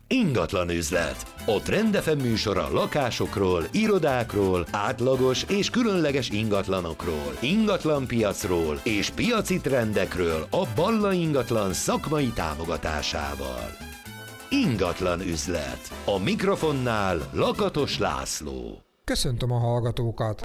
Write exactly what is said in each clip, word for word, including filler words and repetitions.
Ingatlan üzlet. A Trend ef em műsora lakásokról, irodákról, átlagos és különleges ingatlanokról, ingatlanpiacról és piaci trendekről a Balla Ingatlan szakmai támogatásával. Ingatlan üzlet. A mikrofonnál Lakatos László. Köszöntöm a hallgatókat!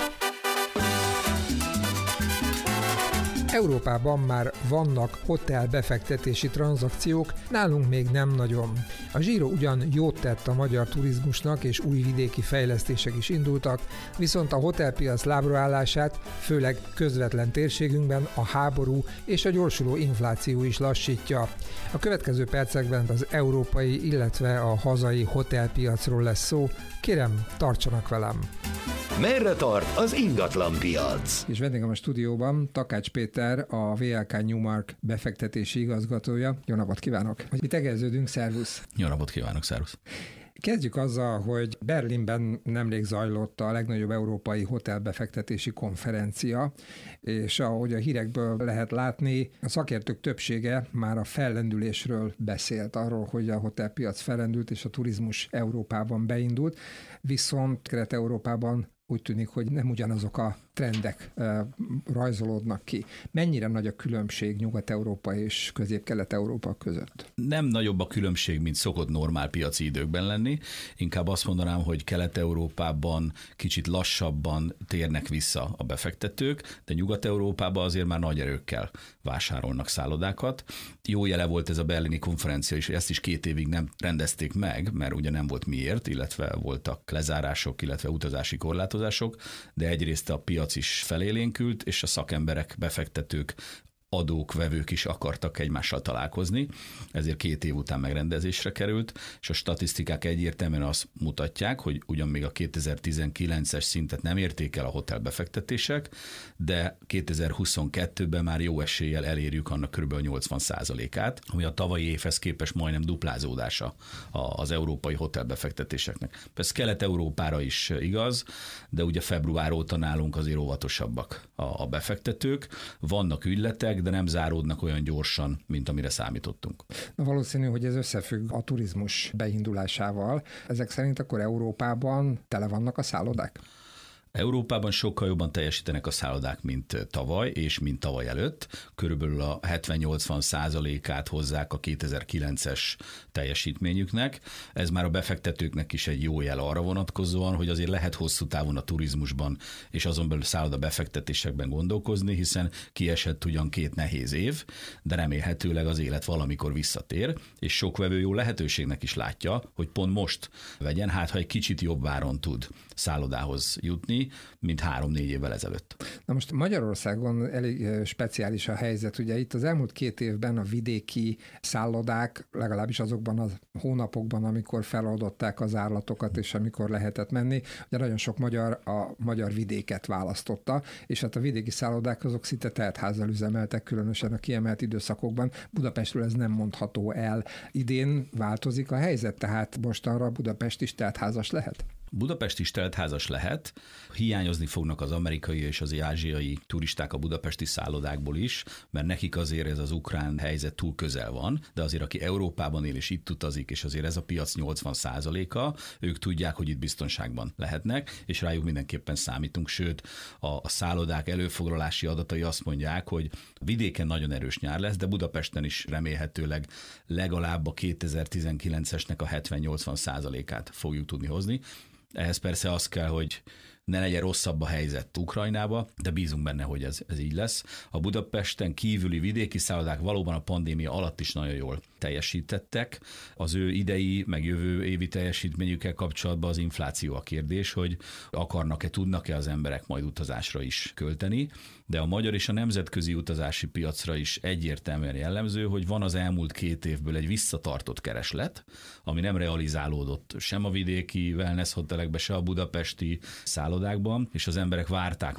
Európában már vannak hotelbefektetési tranzakciók, nálunk még nem nagyon. A Giro ugyan jót tett a magyar turizmusnak, és új vidéki fejlesztések is indultak, viszont a hotelpiac lábraállását, főleg közvetlen térségünkben a háború és a gyorsuló infláció is lassítja. A következő percekben az európai, illetve a hazai hotelpiacról lesz szó. Kérem, tartsanak velem! Merre tart az ingatlanpiac? És vendégem a stúdióban Takács Péter, a vé el ká Newmark befektetési igazgatója. Jó napot kívánok! Mi tegeződünk, szervusz! Jó napot kívánok, szervusz! Kezdjük azzal, hogy Berlinben nemrég zajlott a legnagyobb európai hotelbefektetési konferencia, és ahogy a hírekből lehet látni, a szakértők többsége már a fellendülésről beszélt, arról, hogy a hotelpiac fellendült, és a turizmus Európában beindult, viszont Kelet-Európában úgy tűnik, hogy nem ugyanazok a trendek e, rajzolódnak ki. Mennyire nagy a különbség Nyugat-Európa és Közép-Kelet-Európa között? Nem nagyobb a különbség, mint szokott normál piaci időkben lenni. Inkább azt mondanám, hogy Kelet-Európában kicsit lassabban térnek vissza a befektetők, de Nyugat-Európában azért már nagy erőkkel vásárolnak szállodákat. Jó jele volt ez a berlini konferencia is, ezt is két évig nem rendezték meg, mert ugye nem volt miért, illetve voltak lezárások, illetve utazási korlátozások, de egyrészt a piac is felélénkült, és a szakemberek, befektetők, adók, vevők is akartak egymással találkozni, ezért két év után megrendezésre került, és a statisztikák egyértelműen azt mutatják, hogy ugyan még a kétezer-tizenkilences szintet nem érték el a hotelbefektetések, de kétezer-huszonkettőben már jó eséllyel elérjük annak kb. nyolcvan százalékát, ami a tavalyi évhez képest majdnem duplázódása az európai hotelbefektetéseknek. Persze Kelet-Európára is igaz, de ugye február óta nálunk azért óvatosabbak a befektetők, vannak ügyletek, de nem záródnak olyan gyorsan, mint amire számítottunk. Na, valószínű, hogy ez összefügg a turizmus beindulásával. Ezek szerint akkor Európában tele vannak a szállodák? Európában sokkal jobban teljesítenek a szállodák, mint tavaly, és mint tavaly előtt. Körülbelül a hetven-nyolcvan százalékát hozzák a kétezer-kilences teljesítményüknek. Ez már a befektetőknek is egy jó jel arra vonatkozóan, hogy azért lehet hosszú távon a turizmusban és azon belül szálloda befektetésekben gondolkozni, hiszen kiesett ugyan két nehéz év, de remélhetőleg az élet valamikor visszatér, és sok vevő jó lehetőségnek is látja, hogy pont most vegyen, hát ha egy kicsit jobb áron tud szállodához jutni, mint három-négy évvel ezelőtt. Na most Magyarországon elég speciális a helyzet. Ugye itt az elmúlt két évben a vidéki szállodák, legalábbis azokban a hónapokban, amikor feloldották az árlatokat, és amikor lehetett menni, ugye nagyon sok magyar a magyar vidéket választotta, és hát a vidéki szállodák azok szinte teltházzal üzemeltek, különösen a kiemelt időszakokban. Budapestről ez nem mondható el. Idén változik a helyzet, tehát mostanra Budapest is teltházas lehet? Budapest is teltházas lehet, hiányozni fognak az amerikai és az ázsiai turisták a budapesti szállodákból is, mert nekik azért ez az ukrán helyzet túl közel van, de azért aki Európában él és itt utazik, és azért ez a piac nyolcvan százaléka, ők tudják, hogy itt biztonságban lehetnek, és rájuk mindenképpen számítunk, sőt a, a szállodák előfoglalási adatai azt mondják, hogy vidéken nagyon erős nyár lesz, de Budapesten is remélhetőleg legalább a kétezer-tizenkilencesnek a hetven-nyolcvan százalékát fogjuk tudni hozni. Ehhez persze az kell, hogy ne legyen rosszabb a helyzet Ukrajnába, de bízunk benne, hogy ez, ez így lesz. A Budapesten kívüli vidéki szállodák valóban a pandémia alatt is nagyon jól teljesítettek. Az ő idei, meg jövő évi teljesítményükkel kapcsolatban az infláció a kérdés, hogy akarnak-e, tudnak-e az emberek majd utazásra is költeni, de a magyar és a nemzetközi utazási piacra is egyértelműen jellemző, hogy van az elmúlt két évből egy visszatartott kereslet, ami nem realizálódott sem a vidéki wellness hotelekbe, se a budapesti szállodákban, és az emberek várták már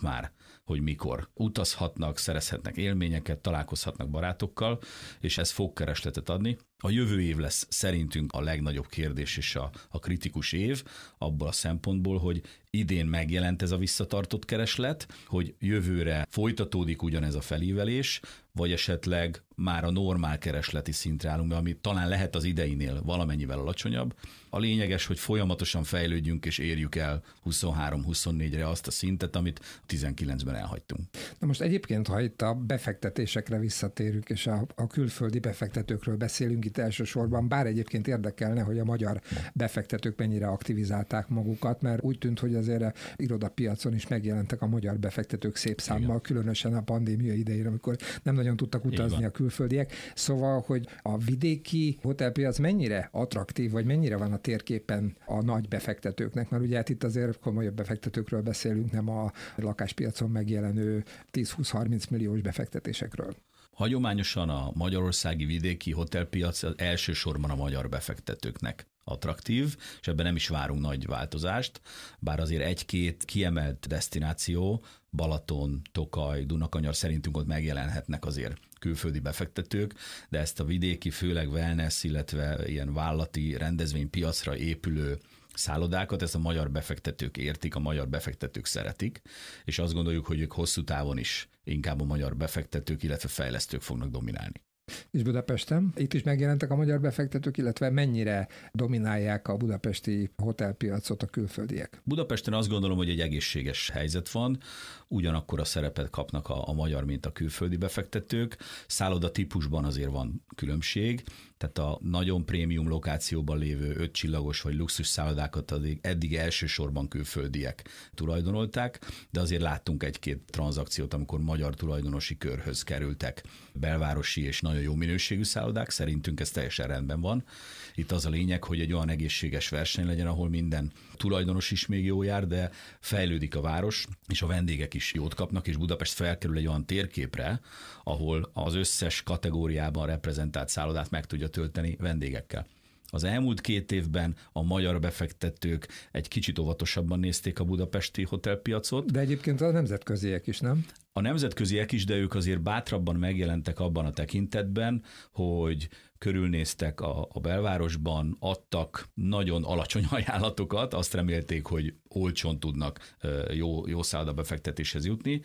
hogy mikor utazhatnak, szerezhetnek élményeket, találkozhatnak barátokkal, és ez fog keresletet adni. A jövő év lesz szerintünk a legnagyobb kérdés és a, a kritikus év, abból a szempontból, hogy idén megjelent ez a visszatartott kereslet, hogy jövőre folytatódik ugyanez a felívelés, vagy esetleg már a normál keresleti szintre állunk, ami talán lehet az ideinél valamennyivel alacsonyabb. A lényeges, hogy folyamatosan fejlődjünk és érjük el huszonhárom-huszonnégyre azt a szintet, amit tizenkilencben elhagytunk. Na most egyébként, ha itt a befektetésekre visszatérünk, és a, a külföldi befektetőkről beszélünk itt elsősorban, bár egyébként érdekelne, hogy a magyar befektetők mennyire aktivizálták magukat, mert úgy tűnt, hogy azért a irodapiacon is megjelentek a magyar befektetők szép számmal, igen, különösen a pandémia idején, amikor nem nagyon tudtak utazni a külföldiek. Szóval, hogy a vidéki hotelpiac mennyire attraktív, vagy mennyire van a térképen a nagy befektetőknek, mert ugye hát itt azért komolyabb befektetőkről beszélünk, nem a lakáspiacon megjelenő tíz-húsz-harminc milliós befektetésekről. Hagyományosan a magyarországi vidéki hotelpiac az elsősorban a magyar befektetőknek attraktív, és ebben nem is várunk nagy változást, bár azért egy-két kiemelt desztináció, Balaton, Tokaj, Dunakanyar szerintünk ott megjelenhetnek azért külföldi befektetők, de ezt a vidéki, főleg wellness, illetve ilyen vállalati rendezvénypiacra épülő szállodákat, ezt a magyar befektetők értik, a magyar befektetők szeretik, és azt gondoljuk, hogy ők hosszú távon is inkább a magyar befektetők, illetve fejlesztők fognak dominálni. És Budapesten? Itt is megjelentek a magyar befektetők, illetve mennyire dominálják a budapesti hotelpiacot a külföldiek? Budapesten azt gondolom, hogy egy egészséges helyzet van, ugyanakkor a szerepet kapnak a, a magyar, mint a külföldi befektetők. Szálloda típusban azért van különbség, tehát a nagyon prémium lokációban lévő ötcsillagos vagy luxus szállodákat addig, eddig elsősorban külföldiek tulajdonolták, de azért láttunk egy-két tranzakciót, amikor magyar tulajdonosi körhöz kerültek belvárosi és nagyon jó minőségű szállodák, szerintünk ez teljesen rendben van. Itt az a lényeg, hogy egy olyan egészséges verseny legyen, ahol minden tulajdonos is még jó jár, de fejlődik a város, és a vendégek is jót kapnak, és Budapest felkerül egy olyan térképre, ahol az összes kategóriában reprezentált szállodát meg tudja tölteni vendégekkel. Az elmúlt két évben a magyar befektetők egy kicsit óvatosabban nézték a budapesti hotelpiacot. De egyébként a nemzetköziek is, nem? A nemzetköziek is, de ők azért bátrabban megjelentek abban a tekintetben, hogy körülnéztek a, a belvárosban, adtak nagyon alacsony ajánlatokat, azt remélték, hogy olcsón tudnak jó, jó szálloda befektetéshez jutni,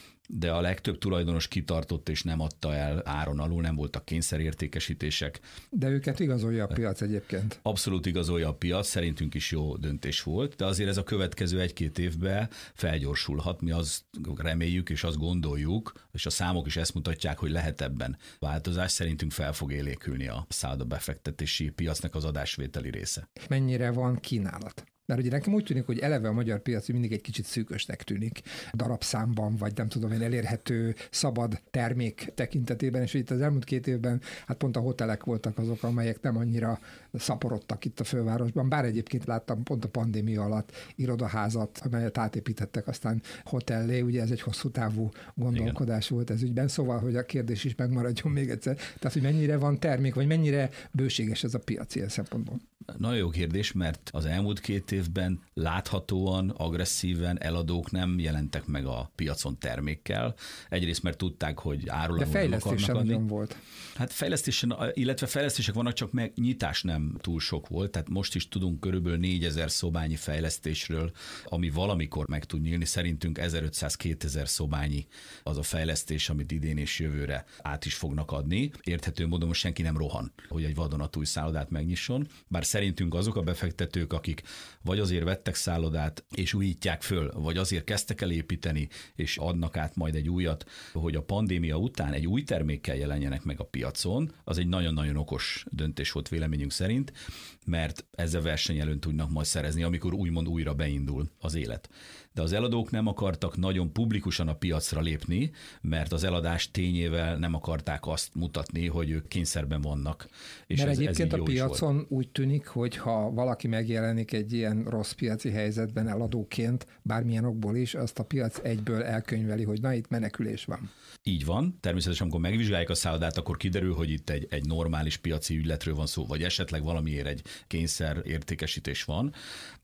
de a legtöbb tulajdonos kitartott és nem adta el áron alul, nem voltak kényszerértékesítések. De őket igazolja a piac egyébként. Abszolút igazolja a piac, szerintünk is jó döntés volt, de azért ez a következő egy-két évben felgyorsulhat. Mi azt reméljük és azt gondoljuk, és a számok is ezt mutatják, hogy lehet ebben változás. Szerintünk fel fog élénkülni a szálloda befektetési piacnak az adásvételi része. Mennyire van kínálat? Mert ugye nekem úgy tűnik, hogy eleve a magyar piac mindig egy kicsit szűkösnek tűnik darabszámban, vagy nem tudom én, elérhető szabad termék tekintetében, és itt az elmúlt két évben hát pont a hotelek voltak azok, amelyek nem annyira szaporodtak itt a fővárosban, bár egyébként láttam pont a pandémia alatt irodaházat, amelyet átépítettek aztán hotellé, ugye ez egy hosszú távú gondolkodás Igen. volt ez ügyben, szóval, hogy a kérdés is megmaradjon még egyszer. Tehát, hogy mennyire van termék, vagy mennyire bőséges ez a piac ilyen szempontból? Nagyon jó kérdés, mert az elmúlt két évben láthatóan, agresszíven eladók nem jelentek meg a piacon termékkel. Egyrészt, mert tudták, hogy árulagos akarnak adni. De fejlesztésen nagyon volt. Hát fejlesztésen, illetve fejlesztések vannak, csak meg nyitás nem túl sok volt, tehát most is tudunk körülbelül négyezer szobányi fejlesztésről, ami valamikor meg tud nyílni. Szerintünk ezerötszáz-kétezer szobányi az a fejlesztés, amit idén és jövőre át is fognak adni. Érthető módon most senki nem rohan, hogy egy vadonatúj szállodát megnyisson, bár szerintünk azok a befektetők, akik vagy azért vettek szállodát és újítják föl, vagy azért kezdtek el építeni, és adnak át majd egy újat, hogy a pandémia után egy új termékkel jelenjenek meg a piacon, az egy nagyon-nagyon okos döntés volt véleményünk szerint, mert ezzel versenyelőnyt tudnak majd szerezni, amikor úgymond újra beindul az élet. De az eladók nem akartak nagyon publikusan a piacra lépni, mert az eladás tényével nem akarták azt mutatni, hogy ők kényszerben vannak. És mert ez, egyébként ez a piacon volt. úgy tűnik, hogyha valaki megjelenik egy ilyen rossz piaci helyzetben eladóként, bármilyen okból is, azt a piac egyből elkönyveli, hogy na, itt menekülés van. Így van. Természetesen, amikor megvizsgálják a szállodát, akkor kiderül, hogy itt egy, egy normális piaci ügyletről van szó, vagy esetleg valamiért egy kényszer értékesítés van,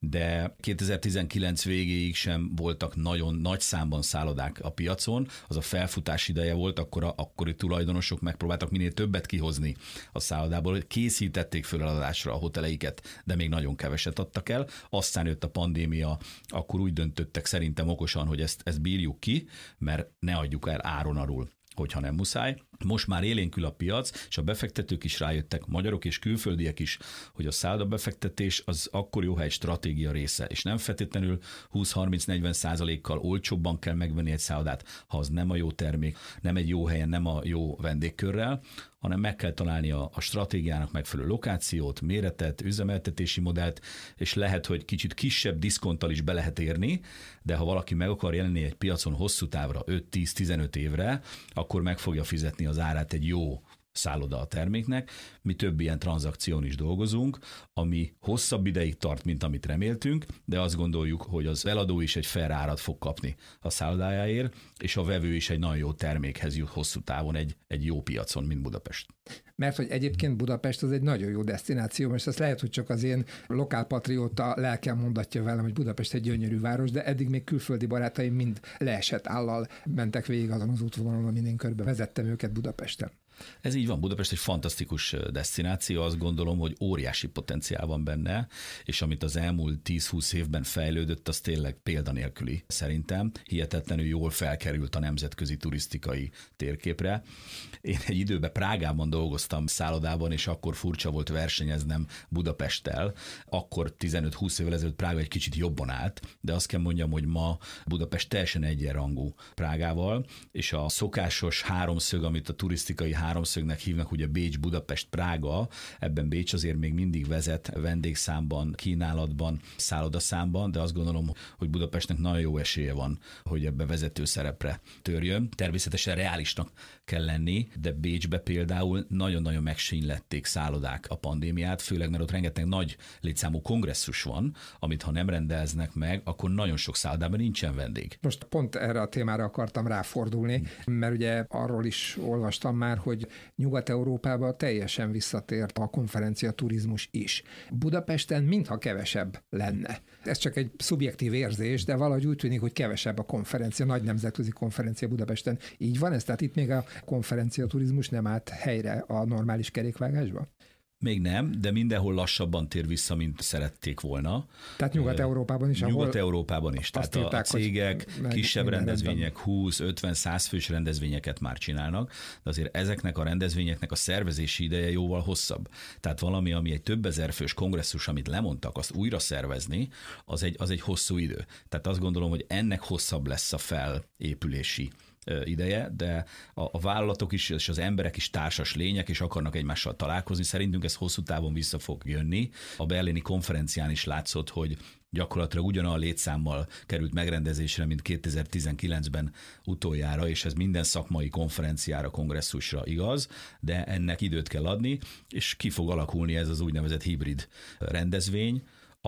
de kétezer-tizenkilenc végéig sem voltak nagyon nagy számban szállodák a piacon, az a felfutás ideje volt, akkor a akkori tulajdonosok megpróbáltak minél többet kihozni a szállodából, hogy készítették föl eladásra a hoteleiket, de még nagyon keveset adtak el. Aztán jött a pandémia, akkor úgy döntöttek szerintem okosan, hogy ezt, ezt bírjuk ki, mert ne adjuk el áron alul, hogyha nem muszáj. Most már élénkül a piac, és a befektetők is rájöttek, magyarok és külföldiek is, hogy a szállodabefektetés az akkor jó, ha egy stratégia része, és nem feltétlenül húsz-harminc-negyven százalékkal olcsóbban kell megvenni egy szállodát, ha az nem a jó termék, nem egy jó helyen, nem a jó vendégkörrel, hanem meg kell találni a, a stratégiának megfelelő lokációt, méretet, üzemeltetési modellt, és lehet, hogy kicsit kisebb diszkonttal is be lehet érni, de ha valaki meg akar jelenni egy piacon hosszú távra, öt-tíz-tizenöt évre, akkor meg fogja fizetni az árát egy jó szálloda a terméknek. Mi több ilyen tranzakción is dolgozunk, ami hosszabb ideig tart, mint amit reméltünk, de azt gondoljuk, hogy az eladó is egy fair árat fog kapni a szállodájáért, és a vevő is egy nagyon jó termékhez jut hosszú távon egy, egy jó piacon, mint Budapest. Mert hogy egyébként Budapest az egy nagyon jó desztináció, most ezt lehet, hogy csak az én lokálpatrióta lelkem mondatja velem, hogy Budapest egy gyönyörű város, de eddig még külföldi barátaim mind leesett állal mentek végig azon az útvonalon, amin én körbe vezettem őket Budapesten. Ez így van, Budapest egy fantasztikus desztináció, azt gondolom, hogy óriási potenciál van benne, és amit az elmúlt tíz-húsz évben fejlődött, az tényleg példanélküli szerintem. Hihetetlenül jól felkerült a nemzetközi turisztikai térképre. Én egy időben Prágában dolgoztam szállodában, és akkor furcsa volt versenyeznem Budapesttel. Akkor tizenöt-húsz évvel ezelőtt Prága egy kicsit jobban állt, de azt kell mondjam, hogy ma Budapest teljesen egyenrangú Prágával, és a szokásos háromszög, amit a turisztikai háromszögnek hívnak, ugye Bécs, Budapest, Prága, ebben Bécs azért még mindig vezet vendégszámban, kínálatban, szállodaszámban, de azt gondolom, hogy Budapestnek nagyon jó esélye van, hogy ebbe vezető szerepre törjön. Természetesen reálisnak kell lenni, de Bécsbe például nagyon-nagyon megsínlették szállodák a pandémiát, főleg mert ott rengeteg nagy létszámú kongresszus van, amit ha nem rendeznek meg, akkor nagyon sok szállodában nincsen vendég. Most pont erre a témára akartam ráfordulni, mert ugye arról is olvastam már, hogy Nyugat-Európában teljesen visszatért a konferencia turizmus is. Budapesten mintha kevesebb lenne. Ez csak egy szubjektív érzés, de valahogy úgy tűnik, hogy kevesebb a konferencia, nagy nemzetközi konferencia Budapesten. Így van ez? Tehát itt még a konferencia turizmus nem állt helyre a normális kerékvágásba? Még nem, de mindenhol lassabban tér vissza, mint szerették volna. Tehát Nyugat-Európában is? Nyugat-Európában is. Tehát írták, a cégek kisebb rendezvények, rendben. húsz, ötven, száz fős rendezvényeket már csinálnak, de azért ezeknek a rendezvényeknek a szervezési ideje jóval hosszabb. Tehát valami, ami egy több ezer fős kongresszus, amit lemondtak, azt újra szervezni, az egy, az egy hosszú idő. Tehát azt gondolom, hogy ennek hosszabb lesz a felépülési ideje, de a, a vállalatok is és az emberek is társas lények, és akarnak egymással találkozni. Szerintünk ez hosszú távon vissza fog jönni. A berlini konferencián is látszott, hogy gyakorlatilag ugyanolyan a létszámmal került megrendezésre, mint kétezer-tizenkilencben utoljára, és ez minden szakmai konferenciára, kongresszusra igaz, de ennek időt kell adni, és ki fog alakulni ez az úgynevezett hibrid rendezvény,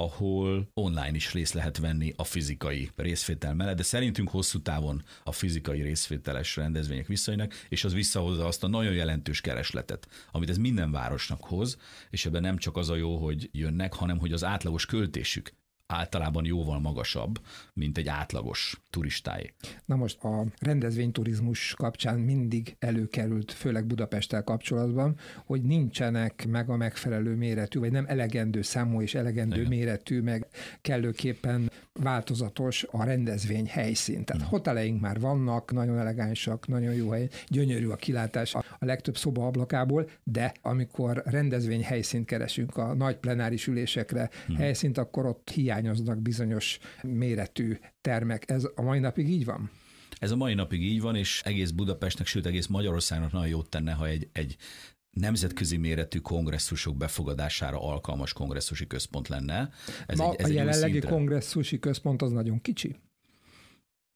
ahol online is részt lehet venni a fizikai részvétel mellett, de szerintünk hosszú távon a fizikai részvételes rendezvények visszajönnek, és az visszahozza azt a nagyon jelentős keresletet, amit ez minden városnak hoz, és ebben nem csak az a jó, hogy jönnek, hanem hogy az átlagos költésük általában jóval magasabb, mint egy átlagos turistáé. Na most a rendezvényturizmus kapcsán mindig előkerült, főleg Budapesttel kapcsolatban, hogy nincsenek meg a megfelelő méretű, vagy nem elegendő számú és elegendő Igen. méretű, meg kellőképpen változatos a rendezvény helyszín. Tehát Igen. hoteleink már vannak, nagyon elegánsak, nagyon jó hely, gyönyörű a kilátás a legtöbb szoba ablakából, de amikor rendezvény helyszínt keresünk a nagy plenáris ülésekre Igen. helyszínt, akkor ott hiányoznak bizonyos méretű termek. Ez a mai napig így van? Ez a mai napig így van, és egész Budapestnek, sőt egész Magyarországnak nagyon jót tenne, ha egy, egy nemzetközi méretű kongresszusok befogadására alkalmas kongresszusi központ lenne. Ez Ma egy, ez a egy jelenlegi kongresszusi központ az nagyon kicsi.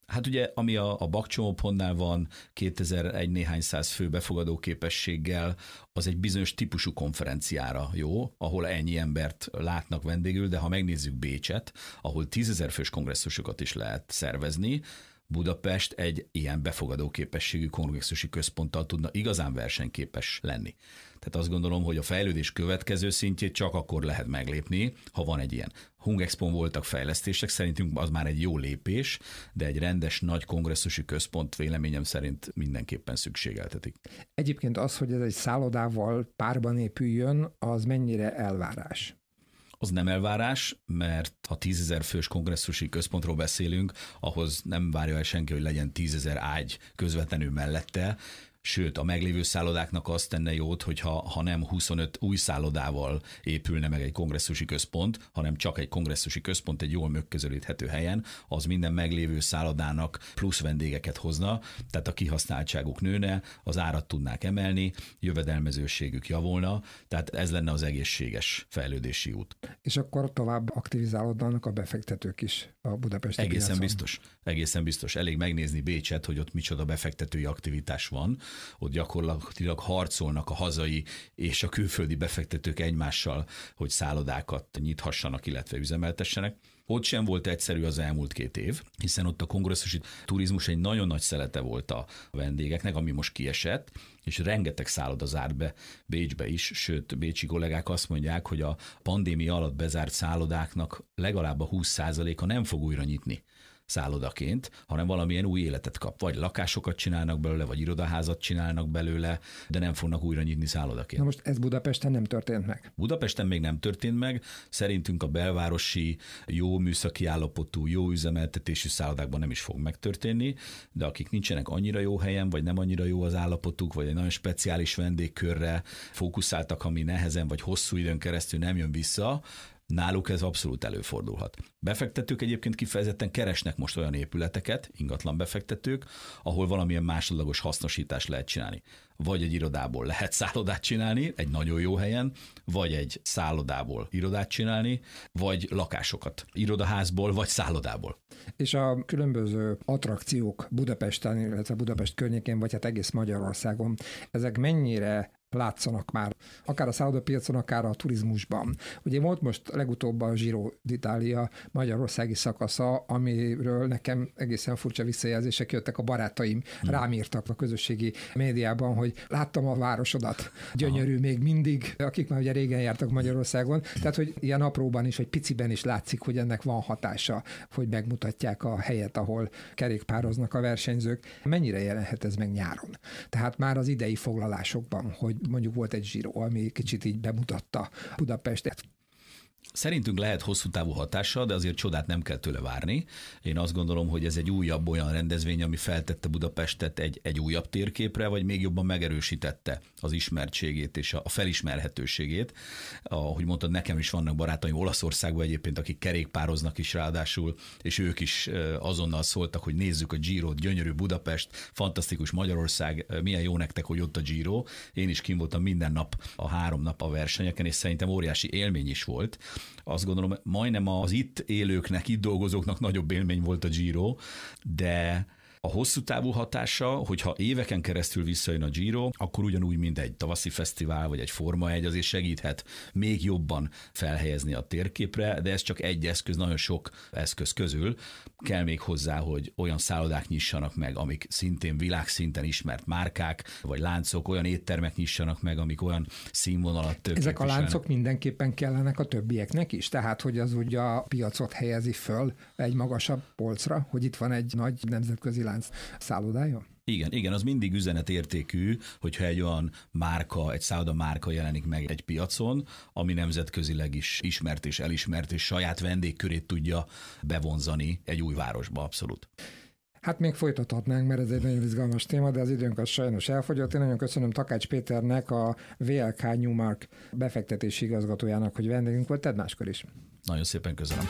Hát ugye, ami a, a Bakcsomó-pontnál van kétezer-egy néhány száz fő befogadó képességgel, az egy bizonyos típusú konferenciára jó, ahol ennyi embert látnak vendégül, de ha megnézzük Bécset, ahol tízezer fős kongresszusokat is lehet szervezni, Budapest egy ilyen befogadó képességű kongresszusi központtal tudna igazán versenyképes lenni. Tehát azt gondolom, hogy a fejlődés következő szintjét csak akkor lehet meglépni, ha van egy ilyen. Hungexpon voltak fejlesztések, szerintünk az már egy jó lépés, de egy rendes nagy kongresszusi központ véleményem szerint mindenképpen szükségeltetik. Egyébként az, hogy ez egy szállodával párban épüljön, az mennyire elvárás? Az nem elvárás, mert ha tízezer fős kongresszusi központról beszélünk, ahhoz nem várja el senki, hogy legyen tízezer ágy közvetlenül mellette, sőt, a meglévő szállodáknak azt tenne jót, hogyha ha nem huszonöt új szállodával épülne meg egy kongresszusi központ, hanem csak egy kongresszusi központ egy jól megközelíthető helyen, az minden meglévő szállodának plusz vendégeket hozna, tehát a kihasználtságuk nőne, az árat tudnák emelni, jövedelmezőségük javulna, tehát ez lenne az egészséges fejlődési út. És akkor tovább aktivizálódnak a befektetők is a budapesti Egészen piacon. biztos. Egészen biztos. Elég megnézni Bécset, hogy ott micsoda befektetői aktivitás van. Ott gyakorlatilag harcolnak a hazai és a külföldi befektetők egymással, hogy szállodákat nyithassanak, illetve üzemeltessenek. Ott sem volt egyszerű az elmúlt két év, hiszen ott a kongresszusi turizmus egy nagyon nagy szelete volt a vendégeknek, ami most kiesett, és rengeteg szálloda zárt be Bécsbe is, sőt, bécsi kollégák azt mondják, hogy a pandémia alatt bezárt szállodáknak legalább a húsz százaléka nem fog újra nyitni szállodaként, hanem valamilyen új életet kap. Vagy lakásokat csinálnak belőle, vagy irodaházat csinálnak belőle, de nem fognak újra nyitni szállodaként. Na most ez Budapesten nem történt meg? Budapesten még nem történt meg. Szerintünk a belvárosi, jó műszaki állapotú, jó üzemeltetésű szállodákban nem is fog megtörténni, de akik nincsenek annyira jó helyen, vagy nem annyira jó az állapotuk, vagy egy nagyon speciális vendégkörre fókuszáltak, ami nehezen vagy hosszú időn keresztül nem jön vissza, náluk ez abszolút előfordulhat. Befektetők egyébként kifejezetten keresnek most olyan épületeket, ingatlan befektetők, ahol valamilyen másodlagos hasznosítást lehet csinálni. Vagy egy irodából lehet szállodát csinálni, egy nagyon jó helyen, vagy egy szállodából irodát csinálni, vagy lakásokat irodaházból, vagy szállodából. És a különböző attrakciók Budapesten, illetve Budapest környékén, vagy hát egész Magyarországon, ezek mennyire látszanak már, akár a szállodapiacon, akár a turizmusban. Ugye volt most legutóbb a Giro d'Italia magyarországi szakasza, amiről nekem egészen furcsa visszajelzések jöttek, a barátaim hmm. rám írtak a közösségi médiában, hogy láttam a városodat, gyönyörű Aha. még mindig, akik már ugye régen jártak Magyarországon, tehát hogy ilyen apróban is, vagy piciben is látszik, hogy ennek van hatása, hogy megmutatják a helyet, ahol kerékpároznak a versenyzők. Mennyire jelenhet ez meg nyáron? Tehát már az idei foglalásokban, hogy mondjuk volt egy Giro, ami kicsit így bemutatta Budapestet. Szerintünk lehet hosszú távú hatása, de azért csodát nem kell tőle várni. Én azt gondolom, hogy ez egy újabb olyan rendezvény, ami feltette Budapestet egy, egy újabb térképre, vagy még jobban megerősítette az ismertségét és a felismerhetőségét. Ahogy mondtad, nekem is vannak barátaim Olaszországban egyébként, akik kerékpároznak is ráadásul, és ők is azonnal szóltak, hogy nézzük a Girot, gyönyörű Budapest, fantasztikus Magyarország, milyen jó nektek, hogy ott a Giro. Én is kint voltam minden nap, a három nap a versenyeken, és szerintem óriási élmény is volt. Azt gondolom, majdnem az itt élőknek, itt dolgozóknak nagyobb élmény volt a Giro, de a hosszú távú hatása, hogyha éveken keresztül visszajön a Giro, akkor ugyanúgy, mint egy tavaszi fesztivál, vagy egy Forma egy, azért segíthet még jobban felhelyezni a térképre, de ez csak egy eszköz, nagyon sok eszköz közül. Kell még hozzá, hogy olyan szállodák nyissanak meg, amik szintén világszinten ismert márkák, vagy láncok, olyan éttermek nyissanak meg, amik olyan színvonalat képviselnek. Ezek a láncok mindenképpen kellenek a többieknek is? Tehát, hogy az ugye a piacot helyezi föl egy magasabb polcra, hogy itt van egy nagy nemzetközi lánc szállodája? Igen, igen, az mindig üzenetértékű, hogyha egy olyan márka, egy szálloda márka jelenik meg egy piacon, ami nemzetközileg is ismert és elismert, és saját vendégkörét tudja bevonzani egy új városba, abszolút. Hát még folytathatnánk, mert ez egy nagyon izgalmas téma, de az időnk az sajnos elfogyott. Én nagyon köszönöm Takács Péternek, a vé el ká Newmark befektetési igazgatójának, hogy vendégünk volt. Tedd máskor is. Nagyon szépen köszönöm.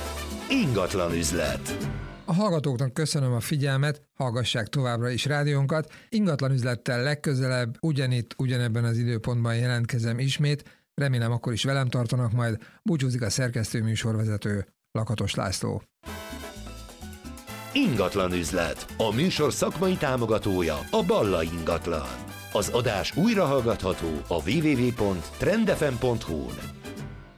Ingatlan üzlet. A hallgatóknak köszönöm a figyelmet, hallgassák továbbra is rádiónkat. Ingatlan üzlettel legközelebb, ugyanitt, ugyanebben az időpontban jelentkezem ismét. Remélem akkor is velem tartanak majd. Búcsúzik a szerkesztő műsorvezető Lakatos László. Ingatlan üzlet. A műsor szakmai támogatója a Balla Ingatlan. Az adás újrahallgatható a double-u double-u double-u pont trend f m pont h u-n.